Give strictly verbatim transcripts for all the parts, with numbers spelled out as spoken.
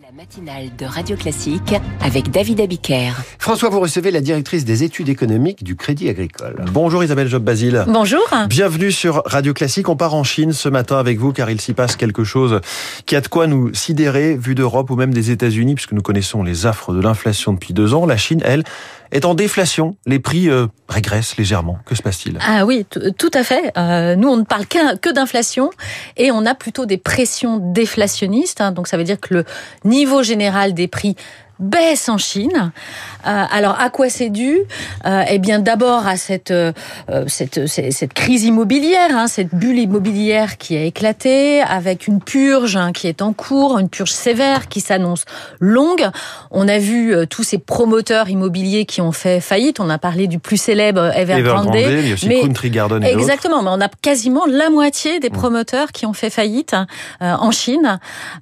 La matinale de Radio Classique avec David Abiker. François, vous recevez la directrice des études économiques du Crédit Agricole. Bonjour Isabelle Job-Basile. Bonjour. Bienvenue sur Radio Classique. On part en Chine ce matin avec vous car il s'y passe quelque chose qui a de quoi nous sidérer vu d'Europe ou même des États-Unis puisque nous connaissons les affres de l'inflation depuis deux ans. La Chine, elle, est en déflation. Les prix euh, régressent légèrement. Que se passe-t-il ? Ah oui, t- tout à fait. Euh, nous, on ne parle qu'un, que d'inflation et on a plutôt des pressions déflationnistes. Hein, donc ça veut dire que le niveau général des prix baisse en Chine. Euh, alors, à quoi c'est dû ? euh, Eh bien, d'abord à cette, euh, cette, cette, cette crise immobilière, hein, cette bulle immobilière qui a éclaté, avec une purge hein, qui est en cours, une purge sévère qui s'annonce longue. On a vu euh, tous ces promoteurs immobiliers qui ont fait faillite. On a parlé du plus célèbre Evergrande. Evergrande, il y a aussi mais, Country Garden et exactement, d'autres. mais on a quasiment la moitié des promoteurs qui ont fait faillite euh, en Chine.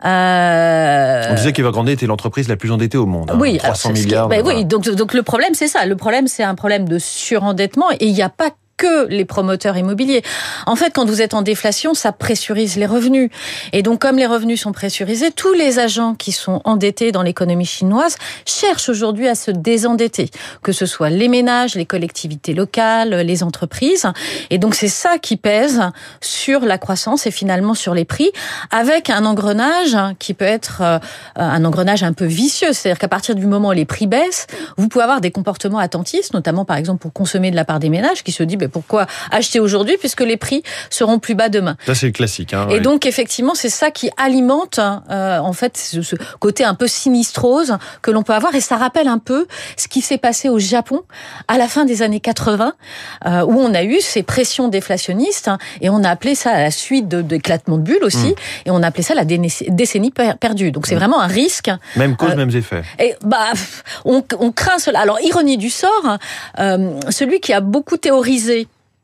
Euh... On disait qu'Evergrande était l'entreprise la plus endettée au monde. Hein, oui, trois cents alors, milliards. Qui, ben voilà. Oui, donc, donc le problème c'est ça. Le problème c'est un problème de surendettement et il n'y a pas que les promoteurs immobiliers. En fait, quand vous êtes en déflation, ça pressurise les revenus. Et donc, comme les revenus sont pressurisés, tous les agents qui sont endettés dans l'économie chinoise cherchent aujourd'hui à se désendetter, que ce soit les ménages, les collectivités locales, les entreprises. Et donc, c'est ça qui pèse sur la croissance et finalement sur les prix, avec un engrenage qui peut être un engrenage un peu vicieux. C'est-à-dire qu'à partir du moment où les prix baissent, vous pouvez avoir des comportements attentistes, notamment par exemple pour consommer de la part des ménages qui se disent pourquoi acheter aujourd'hui puisque les prix seront plus bas demain. Ça c'est le classique. Hein, et oui. donc effectivement c'est ça qui alimente euh, en fait ce, ce côté un peu sinistrose que l'on peut avoir et ça rappelle un peu ce qui s'est passé au Japon à la fin des années quatre-vingts euh, où on a eu ces pressions déflationnistes hein, et on a appelé ça à la suite de, d'éclatement de bulles aussi mmh. et on a appelé ça la décennie perdue. Donc c'est mmh. vraiment un risque. Même cause, euh, mêmes effets. Et bah on, on craint cela. Alors ironie du sort, euh, celui qui a beaucoup théorisé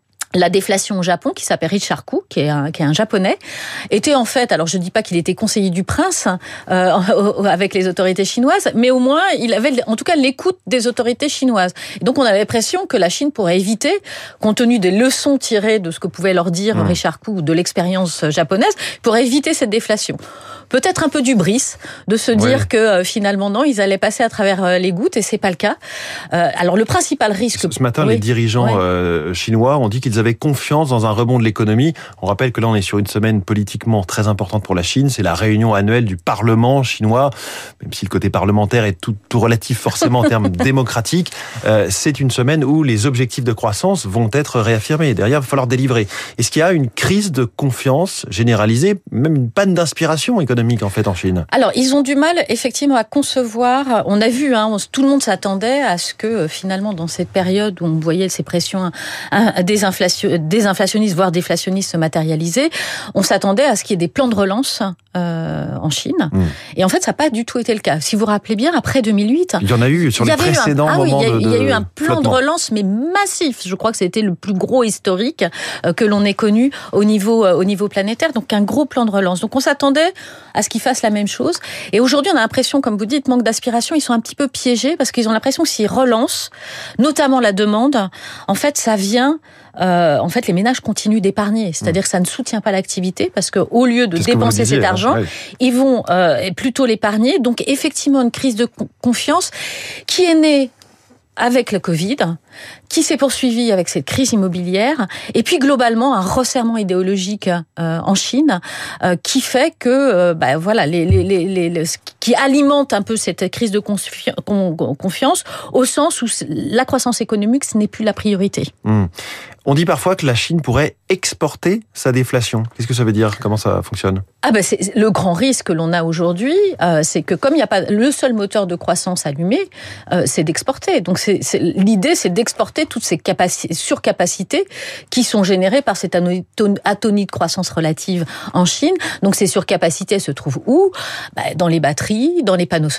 la déflation au Japon, qui s'appelle Richard Koo, qui est un, qui est un japonais, était en fait, alors je dis pas qu'il était conseiller du prince euh, avec les autorités chinoises, mais au moins il avait en tout cas l'écoute des autorités chinoises. Et donc on avait l'impression que la Chine pourrait éviter, compte tenu des leçons tirées de ce que pouvait leur dire mmh. Richard Koo, de l'expérience japonaise, pourrait éviter cette déflation. Peut-être un peu d'hubris de se dire ouais. que euh, finalement non, ils allaient passer à travers euh, les gouttes et c'est pas le cas. Euh, alors le principal risque. Ce matin, oui. les dirigeants ouais. euh, chinois ont dit qu'ils avaient confiance dans un rebond de l'économie. On rappelle que là, on est sur une semaine politiquement très importante pour la Chine. C'est la réunion annuelle du Parlement chinois, même si le côté parlementaire est tout, tout relatif forcément en termes démocratiques. Euh, c'est une semaine où les objectifs de croissance vont être réaffirmés. Derrière, il va falloir délivrer. Est-ce qu'il y a une crise de confiance généralisée, même une panne d'inspiration économique en fait en Chine? Alors ils ont du mal effectivement à concevoir. On a vu, hein, tout le monde s'attendait à ce que finalement dans cette période où on voyait ces pressions hein, désinflation, désinflationnistes voire déflationnistes se matérialiser, on s'attendait à ce qu'il y ait des plans de relance euh, en Chine. Mmh. Et en fait ça n'a pas du tout été le cas. Si vous vous rappelez bien, après deux mille huit, il y en a eu sur les précédents un, ah moments oui, il y a, de, il y a eu un plan flottement. de relance mais massif. Je crois que c'était le plus gros historique euh, que l'on ait connu au niveau euh, au niveau planétaire. Donc un gros plan de relance. Donc on s'attendait à ce qu'ils fassent la même chose. Et aujourd'hui, on a l'impression, comme vous dites, manque d'aspiration. Ils sont un petit peu piégés parce qu'ils ont l'impression que s'ils relancent, notamment la demande, en fait, ça vient... Euh, en fait, les ménages continuent d'épargner. C'est-à-dire mmh. que ça ne soutient pas l'activité parce que au lieu de C'est dépenser disiez, cet argent, hein, ouais. ils vont euh, plutôt l'épargner. Donc, effectivement, une crise de confiance qui est née avec le Covid, qui s'est poursuivi avec cette crise immobilière, et puis globalement un resserrement idéologique euh, en Chine euh, qui fait que, euh, bah, voilà, les, les, les, les, qui alimente un peu cette crise de confi- con, confiance, au sens où la croissance économique ce n'est plus la priorité. Mmh. On dit parfois que la Chine pourrait exporter sa déflation. Qu'est-ce que ça veut dire ? Comment ça fonctionne ? Ah ben c'est le grand risque que l'on a aujourd'hui, euh, c'est que comme il n'y a pas le seul moteur de croissance allumé, euh, c'est d'exporter. Donc c'est, c'est l'idée, c'est d'exporter toutes ces capacités, surcapacités qui sont générées par cette atonie de croissance relative en Chine. Donc ces surcapacités se trouvent où ? Ben, dans les batteries, dans les panneaux solaires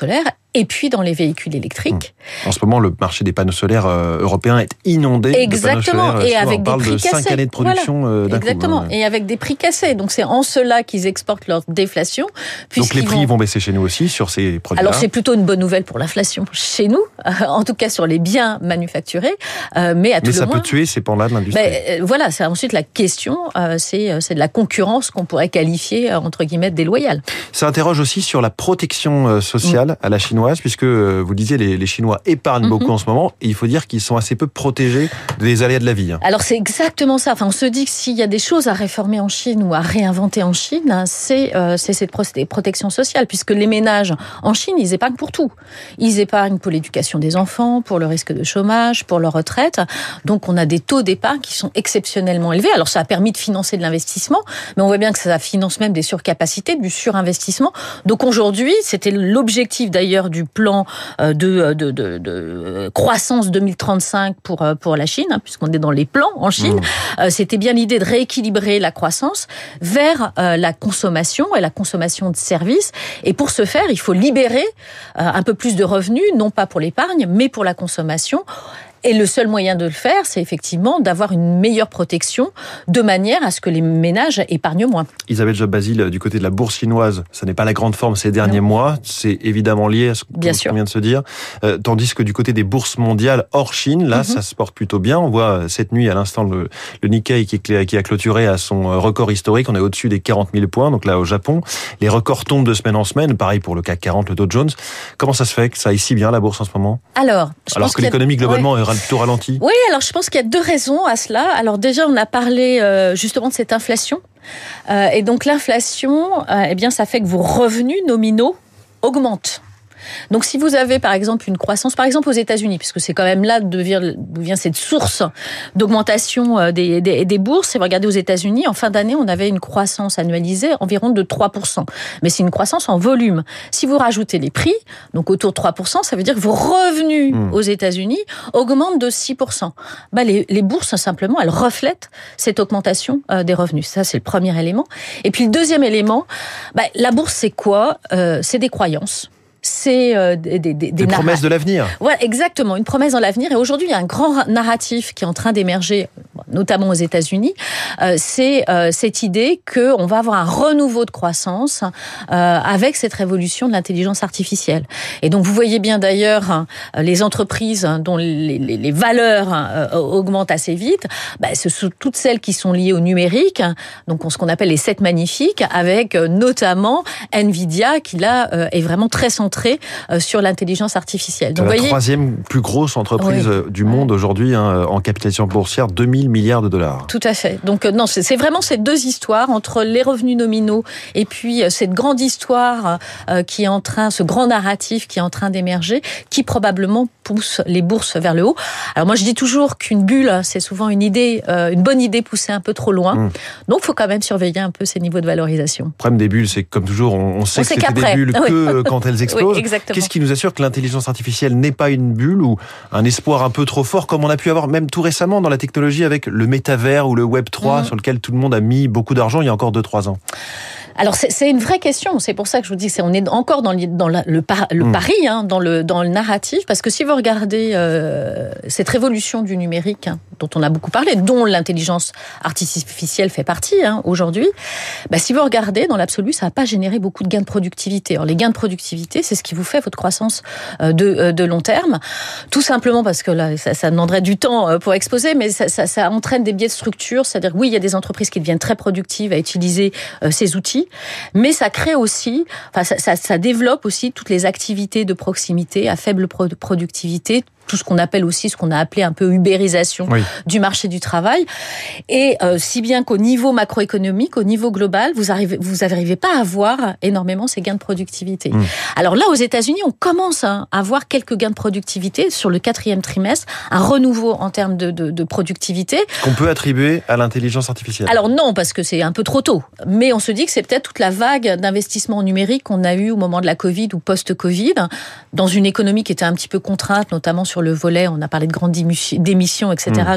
Et puis dans les véhicules électriques. En ce moment, le marché des panneaux solaires euh, européens est inondé Exactement. de panneaux solaires. Et avec on parle des prix de cinq cassés. années de production Voilà. euh, d'un Exactement. coup. Hein. Et avec des prix cassés. Donc c'est en cela qu'ils exportent leur déflation. Donc les prix vont... vont baisser chez nous aussi sur ces produits-là. Alors c'est plutôt une bonne nouvelle pour l'inflation chez nous, euh, en tout cas sur les biens manufacturés. Euh, mais à tout mais le ça moins, peut tuer ces pans-là de l'industrie. Mais, euh, voilà, c'est ensuite la question, euh, c'est, c'est de la concurrence qu'on pourrait qualifier euh, entre guillemets déloyale. Ça interroge aussi sur la protection euh, sociale mmh. à la chinoise, puisque euh, vous disiez les, les Chinois épargnent mmh. beaucoup en ce moment, et il faut dire qu'ils sont assez peu protégés des aléas de la vie. Alors c'est exactement ça. Enfin, on se dit que s'il y a des choses à réformer en Chine ou à réinventer en Chine, c'est, euh, c'est cette protection sociale, puisque les ménages en Chine, ils épargnent pour tout. Ils épargnent pour l'éducation des enfants, pour le risque de chômage, pour leur retraite. Donc on a des taux d'épargne qui sont exceptionnellement élevés. Alors ça a permis de financer de l'investissement, mais on voit bien que ça finance même des surcapacités, du surinvestissement. Donc aujourd'hui, c'était l'objectif d'ailleurs du plan de, de, de, de croissance deux mille trente-cinq pour, pour la Chine, hein, puisqu'on est dans les plans en Chine. Mmh. C'était bien l'idée de rééquilibrer la croissance vers la consommation et la consommation de services. Et pour ce faire, il faut libérer un peu plus de revenus, non pas pour l'épargne, mais pour la consommation. Et le seul moyen de le faire, c'est effectivement d'avoir une meilleure protection de manière à ce que les ménages épargnent moins. Isabelle Job-Basile, du côté de la bourse chinoise, ça n'est pas la grande forme ces derniers non. mois. C'est évidemment lié à ce qu'on vient de se dire. Euh, tandis que du côté des bourses mondiales hors Chine, là, mm-hmm. ça se porte plutôt bien. On voit cette nuit, à l'instant, le, le Nikkei qui, est, qui a clôturé à son record historique. On est au-dessus des quarante mille points. Donc là, au Japon, les records tombent de semaine en semaine. Pareil pour le C A C quarante, le Dow Jones. Comment ça se fait que ça aille si bien, la bourse, en ce moment ? Alors, je Alors pense que l'économie, globalement, ouais. est plutôt ralenti. Oui, alors je pense qu'il y a deux raisons à cela. Alors déjà, on a parlé euh, justement de cette inflation. Euh, et donc l'inflation, euh, eh bien, ça fait que vos revenus nominaux augmentent. Donc, si vous avez, par exemple, une croissance, par exemple aux États-Unis, puisque c'est quand même là d'où vient cette source d'augmentation des, des, des bourses. Si vous regardez aux États-Unis, en fin d'année, on avait une croissance annualisée environ de trois pour cent. Mais c'est une croissance en volume. Si vous rajoutez les prix, donc autour de trois pour cent, ça veut dire que vos revenus mmh. aux États-Unis augmentent de six pour cent. Bah, les, les bourses, simplement, elles reflètent cette augmentation euh, des revenus. Ça, c'est le premier élément. Et puis, le deuxième élément, bah, la bourse, c'est quoi ? euh, C'est des croyances. C'est euh, des, des, des, des promesses de l'avenir. Voilà, exactement, une promesse dans l'avenir. Et aujourd'hui, il y a un grand narratif qui est en train d'émerger, notamment aux États-Unis. Euh, c'est euh, cette idée qu'on va avoir un renouveau de croissance euh, avec cette révolution de l'intelligence artificielle. Et donc, vous voyez bien d'ailleurs hein, les entreprises dont les, les, les valeurs hein, augmentent assez vite. Bah, ce sont toutes celles qui sont liées au numérique, donc ce qu'on appelle les sept magnifiques, avec euh, notamment Nvidia qui là euh, est vraiment très centrée sur l'intelligence artificielle. Donc, la voyez... troisième plus grosse entreprise oui. du monde aujourd'hui hein, en capitalisation boursière, deux mille milliards de dollars. Tout à fait. Donc non, c'est, c'est vraiment ces deux histoires entre les revenus nominaux et puis cette grande histoire euh, qui est en train, ce grand narratif qui est en train d'émerger, qui probablement pousse les bourses vers le haut. Alors moi je dis toujours qu'une bulle, c'est souvent une idée, euh, une bonne idée poussée un peu trop loin. Mmh. Donc il faut quand même surveiller un peu ces niveaux de valorisation. Le problème des bulles, c'est que comme toujours, on, on sait on que c'est des bulles que oui. quand elles explosent. Oui, qu'est-ce qui nous assure que l'intelligence artificielle n'est pas une bulle ou un espoir un peu trop fort comme on a pu avoir même tout récemment dans la technologie avec le métavers ou le web trois mmh. sur lequel tout le monde a mis beaucoup d'argent il y a encore deux trois ans? Alors c'est, c'est une vraie question. C'est pour ça que je vous dis que c'est on est encore dans le, dans la, le, par, le mmh. pari, hein, dans le dans le narratif, parce que si vous regardez euh, cette révolution du numérique hein, dont on a beaucoup parlé, dont l'intelligence artificielle fait partie hein, aujourd'hui, bah, si vous regardez dans l'absolu, ça n'a pas généré beaucoup de gains de productivité. Alors les gains de productivité, c'est ce qui vous fait votre croissance euh, de euh, de long terme, tout simplement parce que là ça, ça demanderait du temps euh, pour exposer, mais ça, ça, ça entraîne des biais de structure, c'est-à-dire oui il y a des entreprises qui deviennent très productives à utiliser euh, ces outils. Mais ça crée aussi, enfin ça, ça, ça développe aussi toutes les activités de proximité à faible productivité, tout ce qu'on appelle aussi, ce qu'on a appelé un peu ubérisation oui. du marché du travail. Et euh, si bien qu'au niveau macroéconomique, au niveau global, vous arrivez, vous n'arrivez pas à avoir énormément ces gains de productivité. Mmh. Alors là, aux États-Unis, on commence à avoir quelques gains de productivité sur le quatrième trimestre, un renouveau en termes de, de, de productivité. Qu'on peut attribuer à l'intelligence artificielle. Alors non, parce que c'est un peu trop tôt. Mais on se dit que c'est peut-être toute la vague d'investissement numérique qu'on a eu au moment de la Covid ou post-Covid, dans une économie qui était un petit peu contrainte, notamment sur le volet, on a parlé de grandes démissions, et cetera, mmh.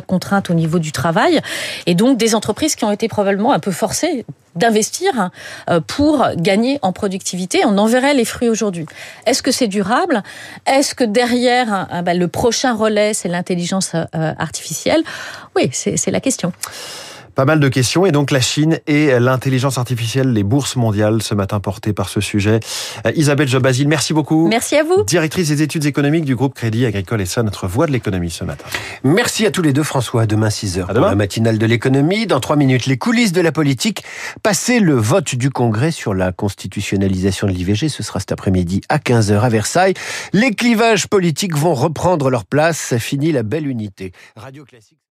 de contraintes au niveau du travail, et donc des entreprises qui ont été probablement un peu forcées d'investir pour gagner en productivité. On en verrait les fruits aujourd'hui. Est-ce que c'est durable ? Est-ce que derrière, ben, le prochain relais, c'est l'intelligence artificielle ? Oui, c'est, c'est la question. Pas mal de questions, et donc la Chine et l'intelligence artificielle, les bourses mondiales ce matin portées par ce sujet. Isabelle Job-Basile, merci beaucoup. Merci à vous. Directrice des études économiques du groupe Crédit Agricole S A, notre voix de l'économie ce matin. Merci à tous les deux, François. À demain six heures à demain. Pour la matinale de l'économie. Dans trois minutes, les coulisses de la politique. Passé le vote du Congrès sur la constitutionnalisation de l'I V G, ce sera cet après-midi à quinze heures à Versailles. Les clivages politiques vont reprendre leur place. Fini la belle unité. Radio Classique.